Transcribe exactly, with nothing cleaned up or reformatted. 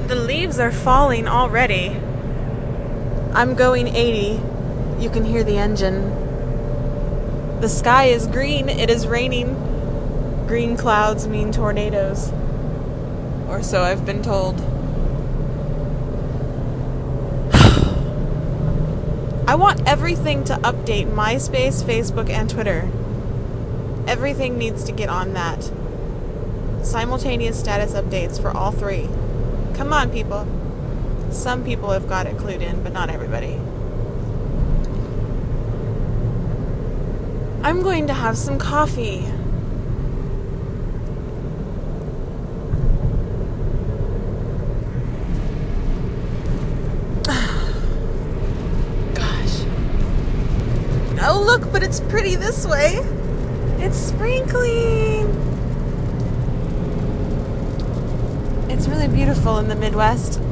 The leaves are falling already. I'm going eighty. You can hear the engine. The sky is green. It is raining. Green clouds mean tornadoes. Or so I've been told. I want everything to update MySpace, Facebook, and Twitter. Everything needs to get on that. Simultaneous status updates for all three. Come on, people. Some people have got it clued in, but not everybody. I'm going to have some coffee. Gosh. Oh, look, but it's pretty this way. It's sprinkling. It's really beautiful in the Midwest.